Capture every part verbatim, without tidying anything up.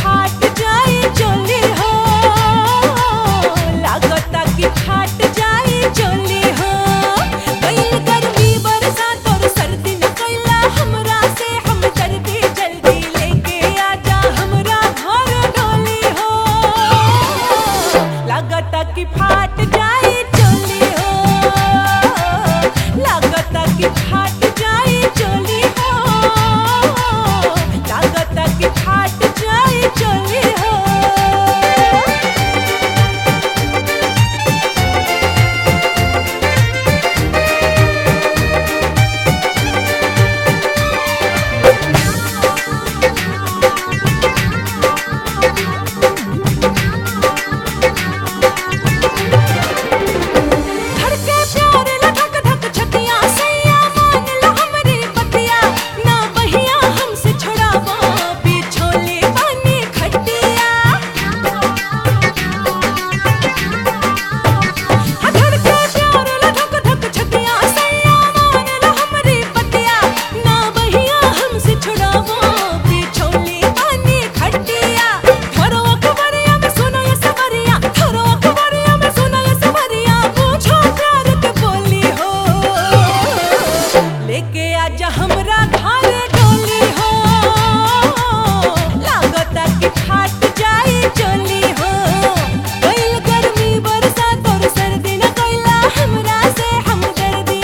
फाट जाए चोली हो, लागता कि फाट जाए चोली हो। गइल गर्मी बरसात और सर्दी न कइला हमरा से हमदर्दी, जल्दी लेके आजा हमरा घर डोली हो, लागता कि फाट जाए चोली हो, लागता कि फाट जाए चोली हो, लागता कि फाट जाए चोली हो। धड़के प्यार ला धक धक छतिया सैया मान ला हमरी बतिया, ना बहिया हमसे छुड़ावो बिछोले पानी खटिया। हाँ धड़के प्यार ला धक धक छतिया सैया मान ला हमरी बतिया, ना बहिया हमसे छुड़ावो बिछोले पानी खटिया। थोरो अखबारिया में सुनो ये सवरिया, थोरो अखबारिया में सुनो ये सवरिया, पूछो प्यार के बोली हो, लेके आजा हमरा घर डोली हो, लागता कि फाट जाए चोली हो। गइल गर्मी बरसात और सर्दी न कइला हमरा से हमदर्दी।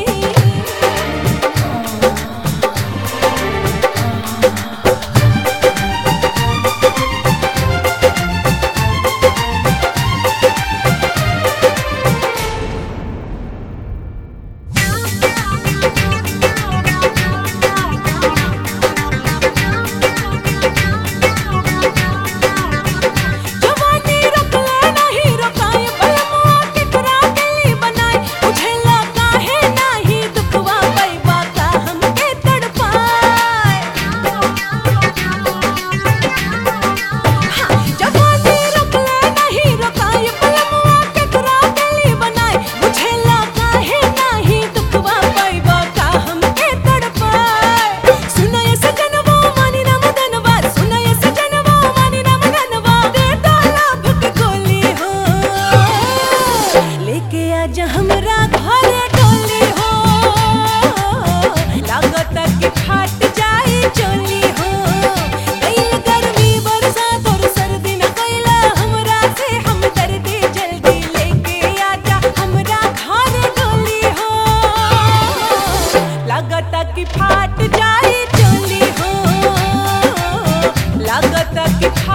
जवानी रोकले नहीं रोकाए बलमुआ केकरा दिली बनाए, बुझेला काहे नाही दुखवा पैबा का हमके तड़पाए। हाँ जवानी रोकले नहीं रोकाए बलमुआ केकरा दिली बनाए, बुझेला काहे नाही दुखवा पैबा का हमके तड़पाए। सुनो ये सजनवा मानी ना मदनवा, सुनो ये सजनवा मानी ना मदनवा, दे डाला भक गोली हो, लेके आजा हमरा घर डोली हो, लागता कि फाट जाए चोली हो। गइल गर्मी बरसात और सर्दी न कइला हमरा से हमदर्दी, जल्दी लेके आजा हमरा घर डोली हो, लागता कि फाट जाए चोली हो, लागता कि